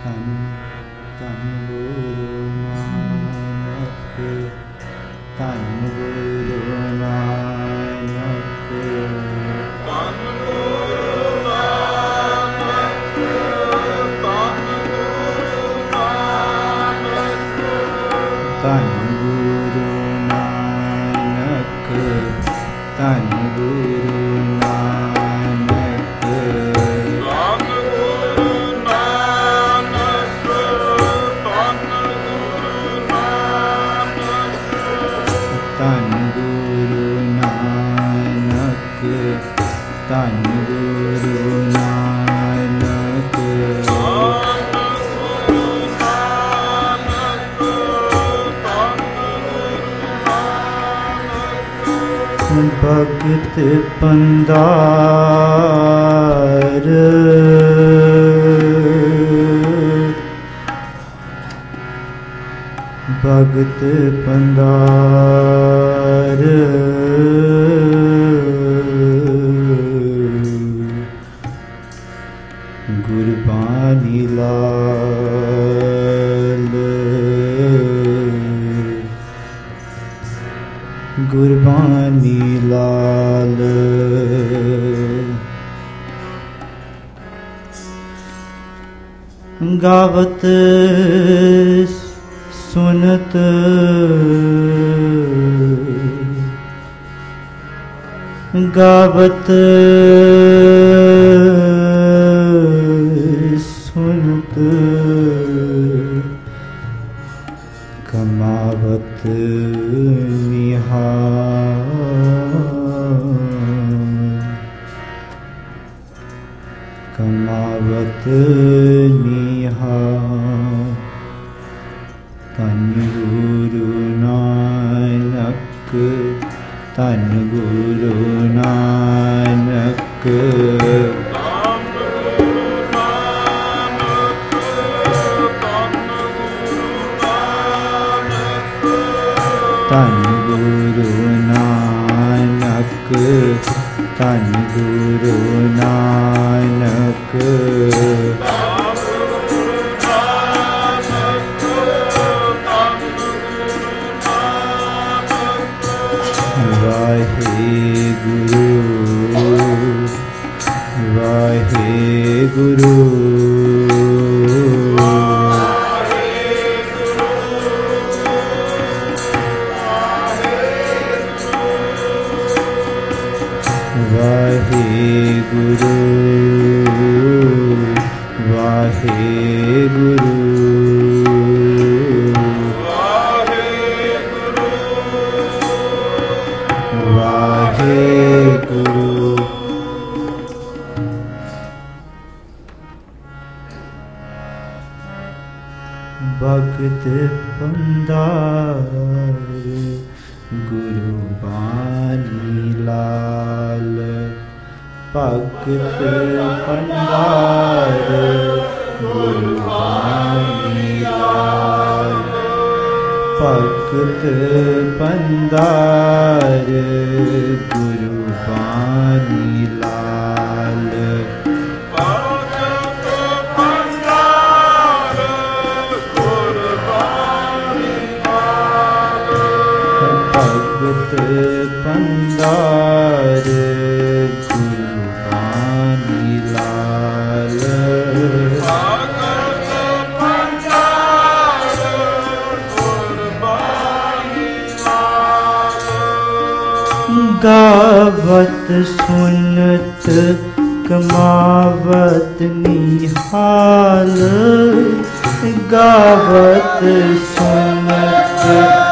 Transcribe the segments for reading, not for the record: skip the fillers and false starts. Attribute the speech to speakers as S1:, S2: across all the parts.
S1: ਧੰਨ ਧੰਨ ਗੁਰੂ ਨਾਨਕ, ਧੰਨ ਗੁਰੂ ਨਾਨਕ,
S2: ਧੰਨ ਗੁਰੂ ਨਾਨਕ, ਧੰਨ ਗੁਰੂ ਨਾਨਕ,
S1: ਧੰਨ ਗੁਰੂ ਨਾਨਕ, ਧੰਨ ਗੁਰੂ ਨਾਨਕ,
S2: ਧੰਨ ਗੁਰੂ ਨਾਨਕ, ਧੰਨ ਗੁਰੂ ਨਾਨਕ,
S1: ਧੰਨ ਗੁਰੂ ਨਾਨਕ, ਧੰਨ ਗੁਰੂ ਨਾਨਕ, ਭਗਤ ਪੰਦਾਰ, ਭਗਤ ਪੰਦਾਰ, ਗੁਰਬਾਣੀ ਲਾਲ, ਗੁਰਬਾਣੀ ਲਾਲ, ਗਾਵਤ ਸੁਨਤ ਗਾਵਤ ਸੁਨਤ ਕਮਾਵਤ ਕਮਾਵਤ ਨਿਹਾਲ, ਧੰਨ ਗੁਰੂ ਨਾਨਕ, ਧੰਨ ਗੁਰੂ ਨਾਨਕ, ਧੰਨ ਗੁਰੂ ਨਾਨਕ, ਧੰਨ ਗੁਰੂ ਨਾਨਕ, ਵਾਹਿਗੁਰੂ ਵਾਹਿਗੁਰੂ ਵਾਹਿਗੁਰੂ ਵਾਹਿਗੁਰੂ ਵਾਹਿਗੁਰੂ। ਭਗਤ ਪੰਦਾਰ, ਗੁਰੂ ਬਾਣੀ ਲਾਲ, ਭਗਤ ਪੰਦਾਰ, ਗੁਰੂ ਬਾਣੀ ਲਾਲ, ਭਗਤ ਪੰਦਾਰ, ਗੁਰੂ ਬਾਣੀ ਲਾਲ,
S2: ਭਗਤ ਪੰਦਾਰ, ਗੁਰਬਾਣੀ ਲਾਲ,
S1: ਭਗਤ ਪੰਦਾਰ, ਗੁਰਬਾਣੀ ਲਾਲ,
S2: ਭਗਤ ਪੰਦਾਰ, ਗੁਰਬਾਣੀ ਲਾਲ,
S1: ਗਾਵਤ ਸੁਨਤ ਕਮਾਵਤ ਨਿਹਾਲ, ਗਾਵਤ ਸੁਨਤ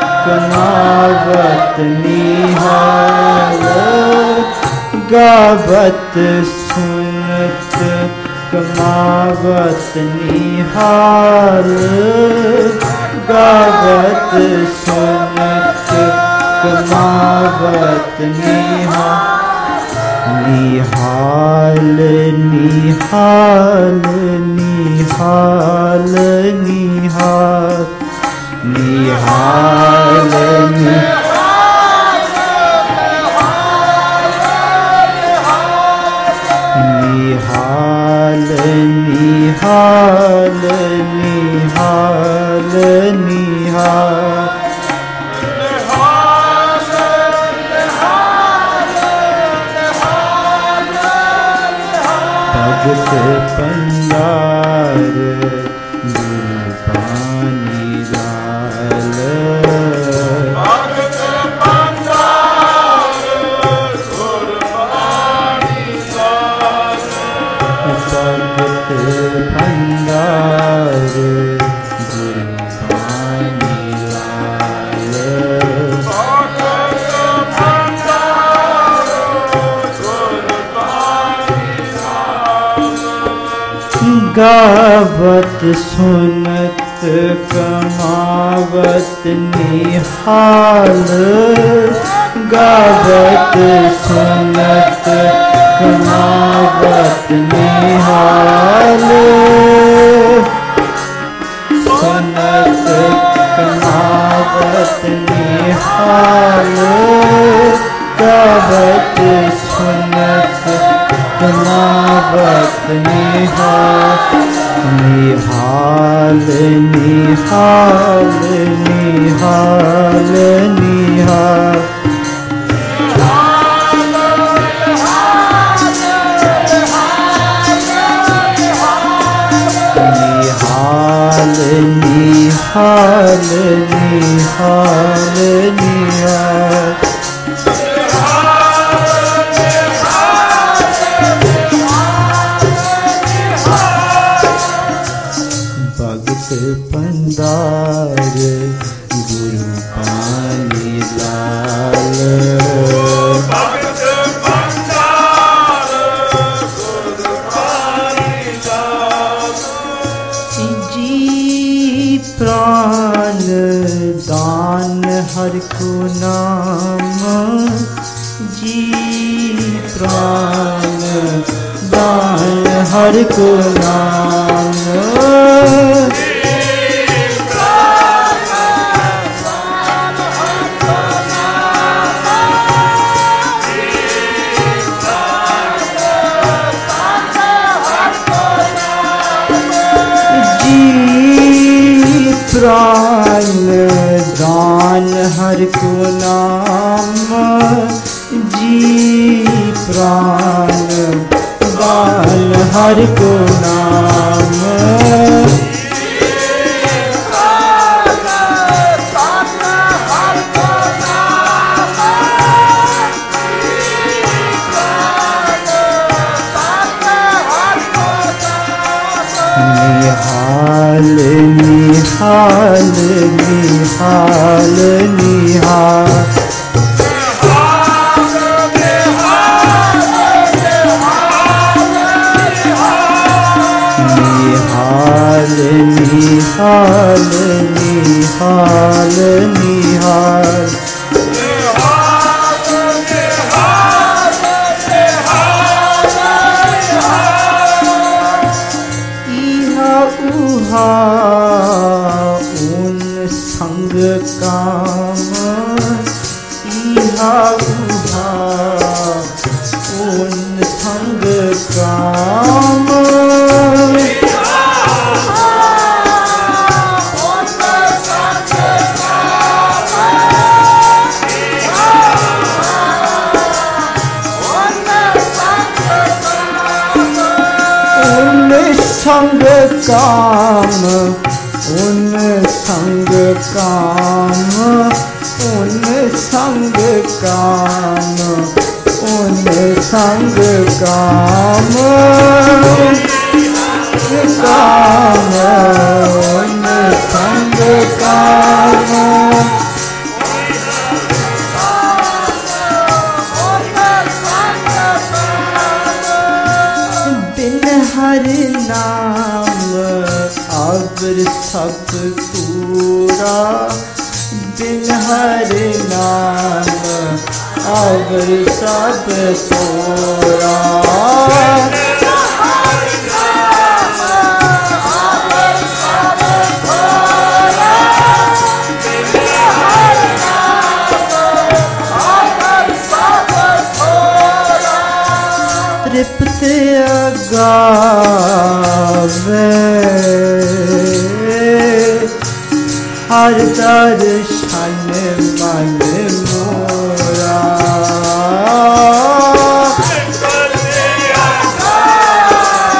S1: ਕਮਾਵਤ ਨਿਹਾਲ, ਗਾਵਤ ਸੁਨਤ ਕਮਾਵਤ ਨਿਹਾਲ, ਗਾਵਤ ਸੁਨਤ ਕਮਾਵਤ ਨਿਹਾਲ, ਨਿਹਾਲ ਨਿਹਾਲ ਨਿਹਾਲ ਨਿਹਾਲ, ਨਿਹਾਲ ਨਿਹਾਲ ਨਿਹਾਲ ਨਿਹਾਲ भगत पंडार गुरु पानी लाल
S2: भगत पंडार गुरु पानी लाल
S1: भगत भंडार गुरु पानी लाल
S2: भगत पंडार गुरु पानी लाल
S1: गावत सुनत कमावत निहाल गावत सुनत कमावत निहाल सुनत कमावत निहाल गावत सुनत कमावत निहाल निहाल निहाल निहाल निहाल निहाल निहाल निहाल निहाल भगत पंडार गुरु पानी लाल
S2: भगत पंडार गुरु पानी लाल
S1: जी प्राण दान हर को नाम जी प्राण दान हर को नाम प्राण दान हर को नाम जी प्राण दान हर को नाम निहाल निहाल निहाल निहाल निहाल निहाल निहाल निहाल इहा उहा उन संग काम इहा उहा उन संग काम संग काम उन संग काम उन संग काम उन संग काम काम उन संग काम बिन हर नाम अवर सब पूरा बिन हर नाम अवर सब पूरा तृप्त गावे हर दर्शन मन मोरा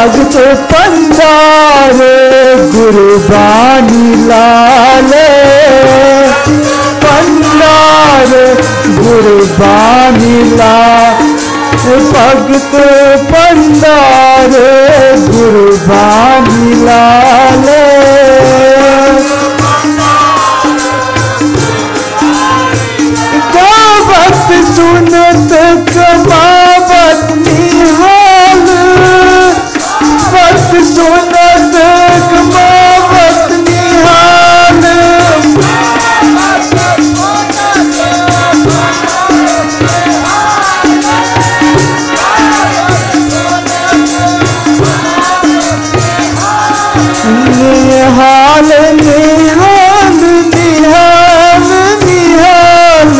S1: भगत पंदार गुरबानी लाल पंदार गुरबानी लाल भगत पंदार गुरबानी लाल गावत सुनत कमावत निहाल बत सुनत कमावत निहाल निहाल निहाल निहाल निहाल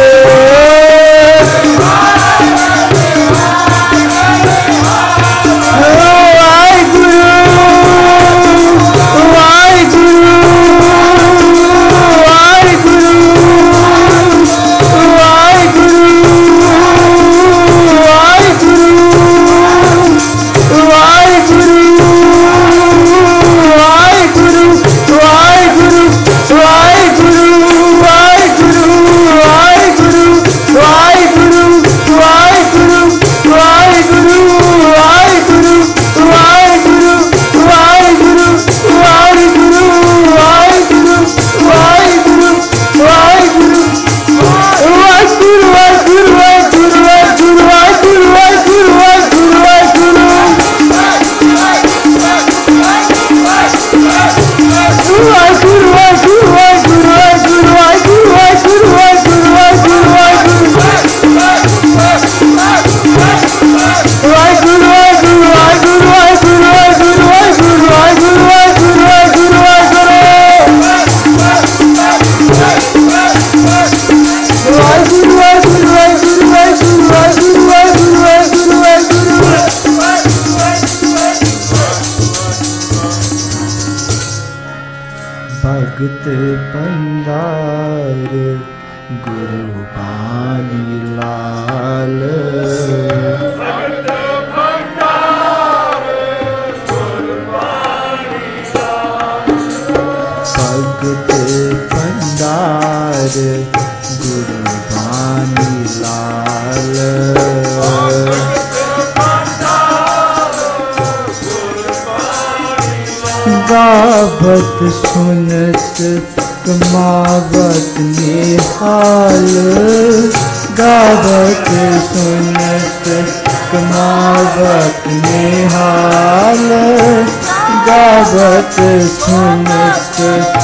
S1: भगत पंदार गुरबानी लाल
S2: भगत पंदार गुरबानी लाल
S1: भगत पंदार गुरबानी लाल गावत सुनत कमावत निहाल गावत सुनत कमावत निहाल गावत सुनत